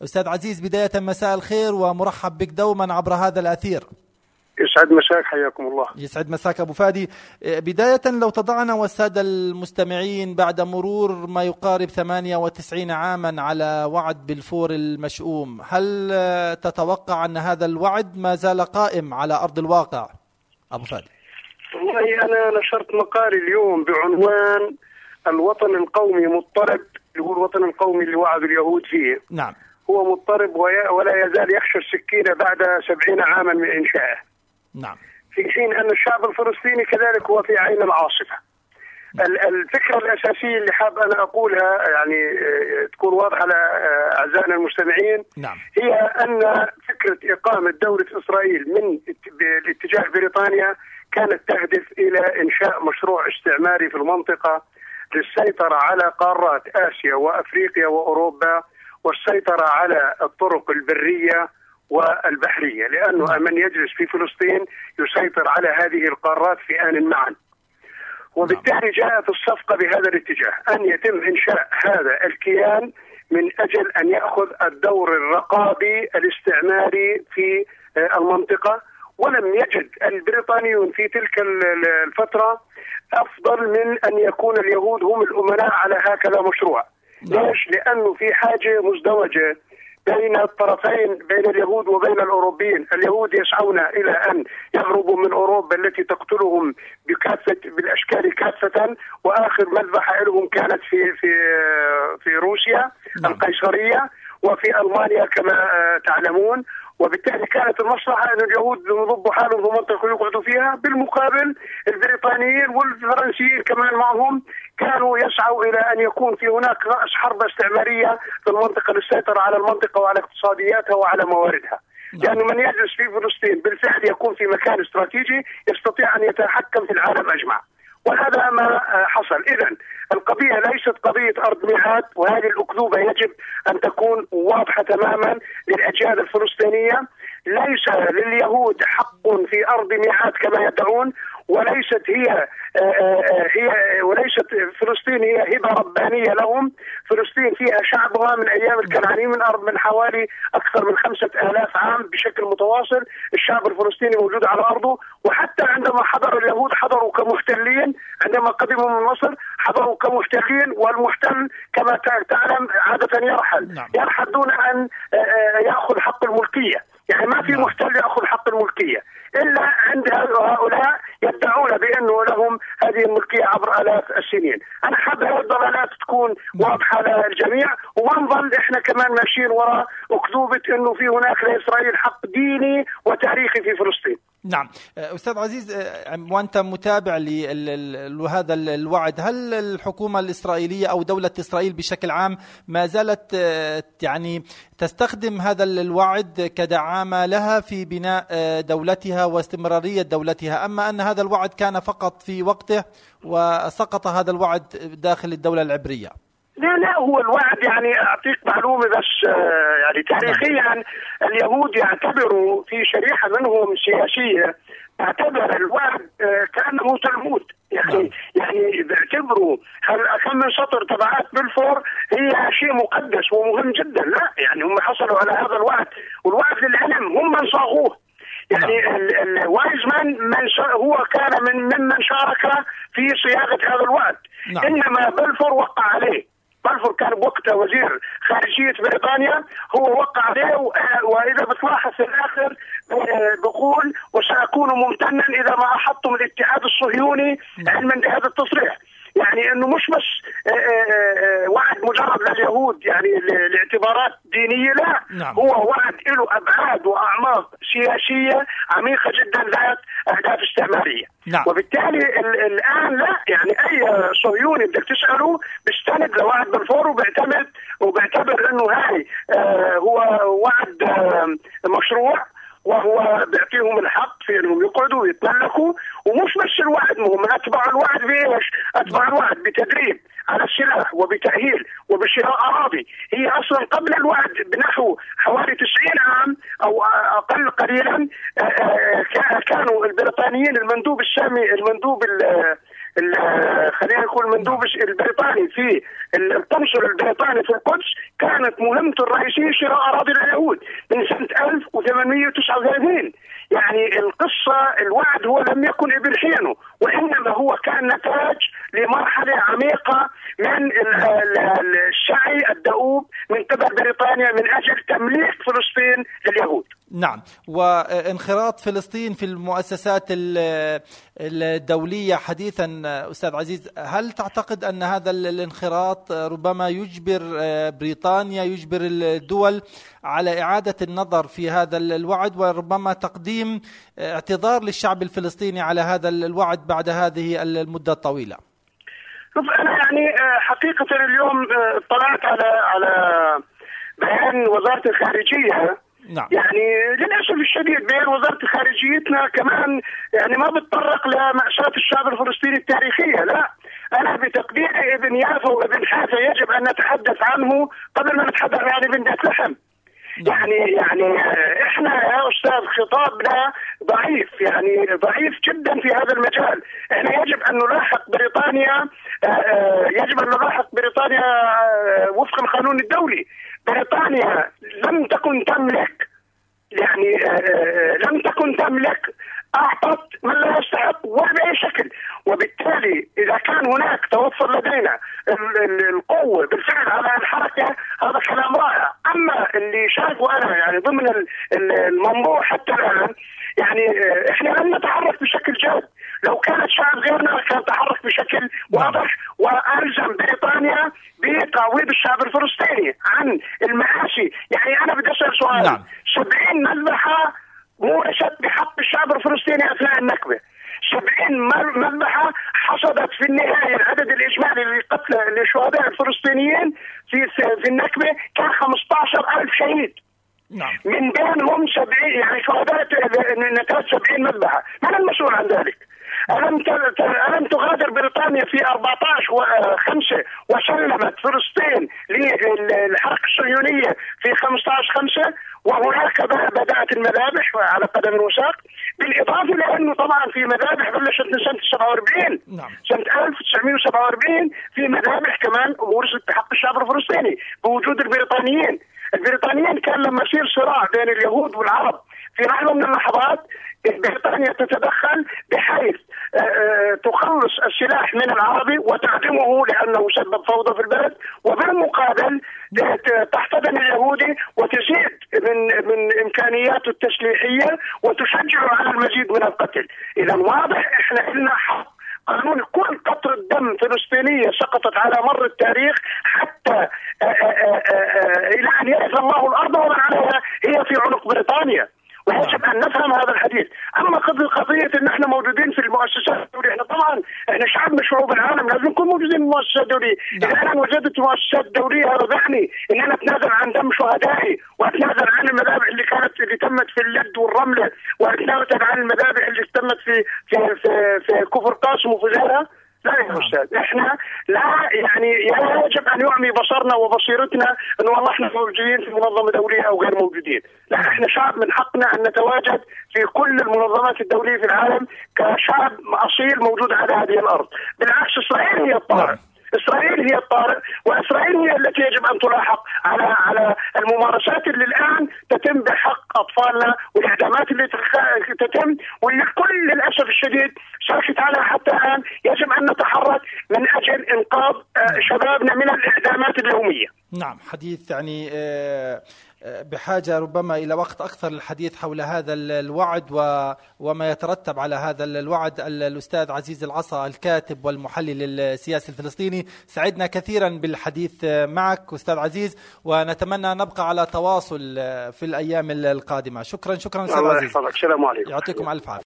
أستاذ عزيز، بداية مساء الخير ومرحب بك دوما عبر هذا الأثير. يسعد مساك، حياكم الله. يسعد مساك أبو فادي. بداية لو تضعنا والسادة المستمعين بعد مرور ما يقارب 98 عاما على وعد بلفور المشؤوم، هل تتوقع أن هذا الوعد ما زال قائم على أرض الواقع أبو فادي؟ والله أنا نشرت مقال اليوم بعنوان الوطن القومي مضطرب، اللي هو الوطن القومي اللي وعد اليهود فيه. نعم. هو مضطرب ولا يزال يحشو السكينة بعد 70 عاما من إنشائه. نعم. في حين أن الشعب الفلسطيني كذلك هو في عين العاصفة. الفكرة الأساسية اللي حاب أنا أقولها يعني تكون واضحة لأعزائنا المستمعين. نعم. هي أن فكرة إقامة دولة إسرائيل من الاتجاه بريطانيا كانت تهدف إلى إنشاء مشروع استعماري في المنطقة للسيطرة على قارات آسيا وأفريقيا وأوروبا، والسيطرة على الطرق البرية والبحرية، لأنه من يجلس في فلسطين يسيطر على هذه القارات في آن معا. وبالتالي جاءت الصفقة بهذا الاتجاه، أن يتم إنشاء هذا الكيان من أجل أن يأخذ الدور الرقابي الاستعماري في المنطقة. ولم يجد البريطانيون في تلك الفترة أفضل من أن يكون اليهود هم الأمناء على هكذا مشروع. ليش؟ لأنه في حاجة مزدوجة بين الطرفين، بين اليهود وبين الأوروبيين. اليهود يسعون إلى أن يهربوا من أوروبا التي تقتلهم بالأشكال كافة، وآخر مذبحة لهم كانت في روسيا القيصرية، وفي ألمانيا كما تعلمون. وبالتالي كانت المصلحة أن اليهود يضبوا حالهم في منطقة يقعدوا فيها. بالمقابل البريطانيين والفرنسيين كمان معهم كانوا يسعوا إلى أن يكون في هناك رأس حرب استعمارية في المنطقة للسيطرة على المنطقة وعلى اقتصادياتها وعلى مواردها. لأنه من يجلس في فلسطين بالفعل يكون في مكان استراتيجي يستطيع أن يتحكم في العالم أجمع، وهذا ما حصل. إذن القضية ليست قضية أرض ميعاد، وهذه الأكذوبة يجب أن تكون واضحة تماما للأجيال الفلسطينية. ليس لليهود حق في أرض ميعاد كما يدعون، وليست وليست فلسطين هي هبة ربانية لهم. فلسطين فيها شعبها من أيام الكنعانيين من حوالي أكثر من 5000 عام بشكل متواصل. الشعب الفلسطيني موجود على أرضه، وحتى عندما حضر اليهود حضروا كمحتلين. عندما قدموا من مصر حضروا كمحتلين، والمحتل كما تعلم عادة يرحل دون أن يأخذ حق الملكية. يعني ما في محتل يأخذ حق الملكية إلا عند هؤلاء يدعون بأنه لهم هذه الملكية عبر آلاف السنين. أنا حاب هذه الضلالات تكون واضحة للجميع، وما نظل إحنا كمان ماشيين وراء أكذوبة أنه في هناك لإسرائيل حق ديني وتاريخي في فلسطين. نعم. أستاذ عزيز، وأنت متابع لهذا الوعد، هل الحكومة الإسرائيلية أو دولة إسرائيل بشكل عام ما زالت يعني تستخدم هذا الوعد كدعامة لها في بناء دولتها واستمرارية دولتها، أما أن هذا الوعد كان فقط في وقته وسقط هذا الوعد داخل الدولة العبرية؟ لا هو الوعد، يعني أعطيك معلومة بس يعني تاريخيا اليهود يعتبروا في شريحة منهم سياسية تعتبر الوعد كأنه تلمود. يعني بيعتبروا كم من سطر تبعات بلفور هي شيء مقدس ومهم جدا. لا يعني هم حصلوا على هذا الوعد، والوعد للعلم هم من صاغوه. يعني وايزمان هو كان ممن شارك في صياغة هذا الوعد. إنما بلفور وقع عليه. بلفور كان بوقتها وزير خارجية بريطانيا، هو وقع عليه. وإذا بتلاحظ في الآخر بقول وسأكون ممتنا إذا ما أحطم الاتحاد الصهيوني علما بهذا التصريح. يعني انه مش بس وعد مجرد لليهود يعني لاعتبارات دينيه، لا. هو وعد له ابعاد واعماق سياسيه عميقه جدا ذات اهداف استعماريه. وبالتالي الان لا يعني اي صهيوني بدك تساله بيستند لوعد بلفور وبيعتبر انه هاي هو وعد مشروع، وهو بيعطيهم الحق في انهم يقعدوا ويتملكوا. ومش بس الوعد، هم اتبعوا الوعد بايش؟ اتبعوا الوعد بتدريب على السلاح وبتأهيل وبشراء اراضي. هي اصلا قبل الوعد بنحو حوالي 90 عام او اقل قليلا كانوا البريطانيين المندوب السامي خلينا نقول المندوب البريطاني في القنصل البريطاني في القدس، كانت مهمته الرئيسية شراء أراضي اليهود من سنة 1839. يعني القصة الوعد هو لم يكن ابن حينه، وإنما هو كان نتاج لمرحلة عميقة من السعي الدؤوب من قبل بريطانيا من أجل تمليك فلسطين لليهود. نعم، وانخراط فلسطين في المؤسسات الدولية حديثا. أستاذ عزيز، هل تعتقد أن هذا الانخراط ربما يجبر بريطانيا، يجبر الدول على إعادة النظر في هذا الوعد، وربما تقديم اعتذار للشعب الفلسطيني على هذا الوعد بعد هذه المدة الطويلة؟ شوف، أنا يعني حقيقة اليوم اطلعت على بيان وزارة الخارجية. نعم. يعني للأسف الشديد بين وزارة خارجيتنا كمان يعني ما بتطرق لمأساة الشعب الفلسطيني التاريخية. لا، أنا بتقديري ابن يافا وابن حافا يجب أن نتحدث عنه قبل ما نتحدث عن ابن بيت لحم. يعني احنا يا استاذ خطابنا ضعيف، يعني ضعيف جدا في هذا المجال. احنا يجب ان نلاحق بريطانيا، وفق القانون الدولي. بريطانيا لم تكن تملك، يعني لم تكن تملك، أعطت من لا يستحق وبأي شكل. وبالتالي إذا كان هناك توفر لدينا القوة بالفعل على الحركة، هذا كلام رائع. أما اللي شايفه أنا يعني ضمن الموضوع حتى الآن، يعني إحنا لم نتحرك بشكل جاد. لو كانت شعب غيرنا كان تحرك بشكل واضح وألزم بريطانيا بتعويض الشعب الفلسطيني عن المآسي. يعني أنا بدي أسأل سؤال. نعم. 70 مذبحة مورست بحق الشعب الفلسطيني أثناء النكبة. 70 مذبحة حصدت في النهاية العدد الإجمالي للقتلى للشهداء الفلسطينيين في النكبة كان 15,000 شهيد. نعم. من بينهم 70 يعني شهداء نتاج 70 مذبحة. من المسؤول عن ذلك؟ ألم تغادر بريطانيا في 14/5 وسلمت فلسطين للحركة الصهيونية في 15/5، وهناك بدأت المذابح على قدم وساق، بالإضافة لأنه طبعا في مذابح بلشت من سنة 47. نعم. سنة 1947 في مذابح كمان ورثت بحق الشعب الفلسطيني بوجود البريطانيين. البريطانيين كان لما يصير صراع بين اليهود والعرب في لحظة من اللحظات بريطانيا تتدخل بحيث تخلص السلاح من العربي وتعدمه لأنه سبب فوضى في البلد، وبالمقابل تحتضن اليهودي وتزيد من إمكانياته التسليحية وتشجعه على المزيد من القتل. إذا واضح إحنا لنا حق قانون كل قطرة دم فلسطينية سقطت على مر التاريخ حتى إلى أن يرث الله الأرض ومن عليها هي في عنق بريطانيا، ويجب أن نفهم هذا الحديث. أما قضية أن احنا موجودين في المؤسسات الدولية، احنا طبعا احنا شعب من شعوب العالم لازم نكون موجودين في المؤسسات الدولية. إذا أنا وجدت المؤسسات الدولية هذا يعني أن أنا أتنازل عن دم شهدائي وأتنازل عن المذابح اللي تمت في اللد والرملة، وأتنازل عن المذابح اللي تمت في كفر قاسم وفي غيرها. لا يا أستاذ، إحنا لا يعني يجب أن يعمي بصرنا وبصيرتنا إنه والله إحنا موجودين في منظمة دولية أو غير موجودين. لا، إحنا شعب من حقنا أن نتواجد في كل المنظمات الدولية في العالم كشعب أصيل موجود على هذه الأرض. بالعكس، إسرائيل هي الطارئ. إسرائيل هي الطارئ، وإسرائيل هي التي يجب أن تلاحق على الممارسات اللي الآن تتم بحق أطفالنا والإعدامات اللي تتم، واللي كل للأسف الشديد ساكت عليها حتى الآن. يجب أن نتحرك من أجل إنقاذ شبابنا من الإعدامات اليومية. نعم، حديث يعني بحاجة ربما إلى وقت أكثر للحديث حول هذا الوعد وما يترتب على هذا الوعد. الأستاذ عزيز العصا، الكاتب والمحلل السياسي الفلسطيني، سعدنا كثيرا بالحديث معك أستاذ عزيز، ونتمنى نبقى على تواصل في الأيام القادمة. شكرا أستاذ عزيز. السلام عليكم. يعطيكم ألف عافية.